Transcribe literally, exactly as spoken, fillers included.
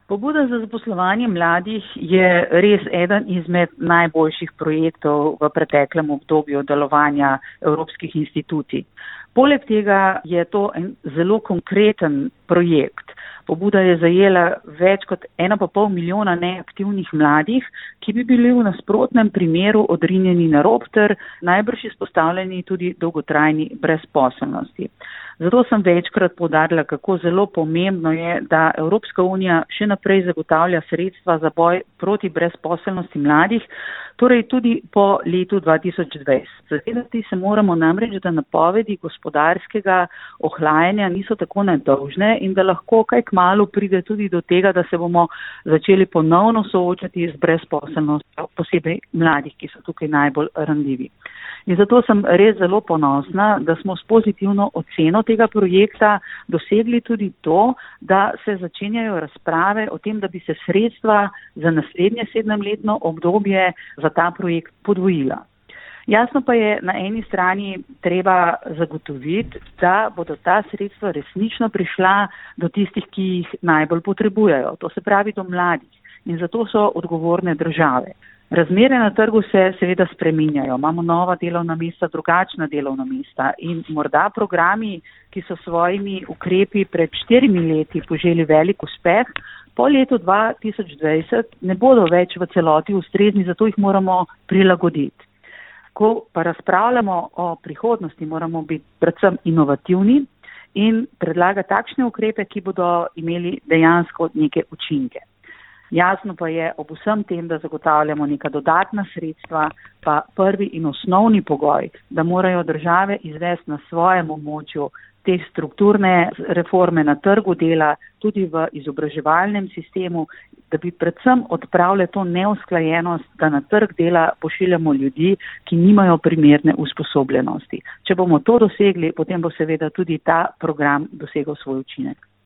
Pobuda za zaposlovanje mladih je res eden izmed najboljših projektov v preteklem obdobju delovanja evropskih institucij. Poleg tega je to en zelo konkreten projekt. Pobuda je zajela več kot ena pa pol milijona neaktivnih mladih, ki bi bili v nasprotnem primeru odrinjeni na rob ter najbrž izpostavljeni tudi dolgotrajni brezposelnosti. Zato sem večkrat poudarila, kako zelo pomembno je, da Evropska unija še naprej zagotavlja sredstva za boj proti brezposelnosti mladih, torej tudi po letu dva tisoč dvajset. Zavedati se moramo namreč, da napovedi gospodarskega ohlajanja niso tako nedolžne in da lahko kaj kmalu pride tudi do tega, da se bomo začeli ponovno soočati z brezposelnostjo, posebej mladih, ki so tukaj najbolj ranljivi. In zato sem res zelo ponosna, da smo s pozitivno oceno tega projekta dosegli tudi to, da se začenjajo razprave o tem, da bi se sredstva za naslednje sedemletno obdobje za ta projekt podvojila. Jasno pa je na eni strani treba zagotoviti, da bodo ta sredstva resnično prišla do tistih, ki jih najbolj potrebujejo, to se pravi do mladih. In zato so odgovorne države. Razmere na trgu se seveda spreminjajo, imamo nova delovna mesta, drugačna delovna mesta in morda programi, ki so svojimi ukrepi pred štirimi leti poželi velik uspeh, po letu dva tisoč dvajset ne bodo več v celoti ustrezni, zato jih moramo prilagoditi. Ko pa razpravljamo o prihodnosti, moramo biti predvsem inovativni in predlagati takšne ukrepe, ki bodo imeli dejansko neke učinke. Jasno pa je ob vsem tem, da zagotavljamo neka dodatna sredstva, pa prvi in osnovni pogoj, da morajo države izvesti na svojem območju te strukturne reforme na trgu dela, tudi v izobraževalnem sistemu, da bi predvsem odpravile to neusklajenost, da na trg dela pošiljamo ljudi, ki nimajo primerne usposobljenosti. Če bomo to dosegli, potem bo seveda tudi ta program dosegel svoj učinek.